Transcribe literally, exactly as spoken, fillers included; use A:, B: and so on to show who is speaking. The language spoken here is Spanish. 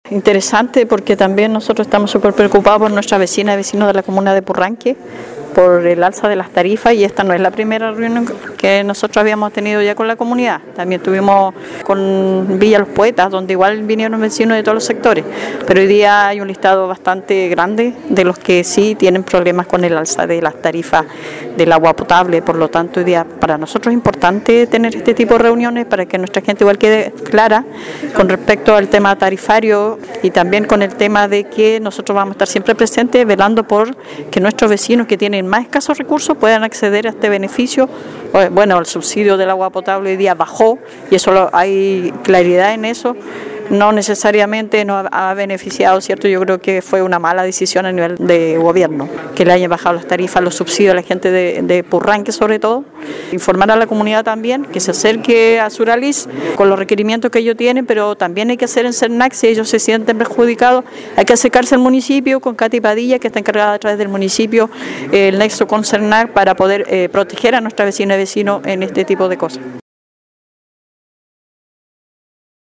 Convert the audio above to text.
A: Interesante porque también nosotros estamos súper preocupados por nuestra vecina y vecinos de la comuna de Purranque, por el alza de las tarifas, y esta no es la primera reunión que nosotros habíamos tenido ya con la comunidad. También tuvimos con Villa Los Poetas, donde igual vinieron vecinos de todos los sectores, pero hoy día hay un listado bastante grande de los que sí tienen problemas con el alza de las tarifas del agua potable. Por lo tanto, hoy día para nosotros es importante tener este tipo de reuniones para que nuestra gente igual quede clara con respecto al tema tarifario, y también con el tema de que nosotros vamos a estar siempre presentes velando por que nuestros vecinos que tienen más escasos recursos puedan acceder a este beneficio. Bueno, el subsidio del agua potable hoy día bajó y eso lo, hay claridad en eso. No necesariamente nos ha beneficiado, ¿cierto? Yo creo que fue una mala decisión a nivel de gobierno, que le hayan bajado las tarifas, los subsidios a la gente de, de Purranque sobre todo. Informar a la comunidad también, que se acerque a Suralis con los requerimientos que ellos tienen, pero también hay que hacer en CERNAC, si ellos se sienten perjudicados, hay que acercarse al municipio con Katy Padilla, que está encargada a través del municipio, eh, el nexo con CERNAC, para poder eh, proteger a nuestra vecina y vecinos en este tipo de cosas.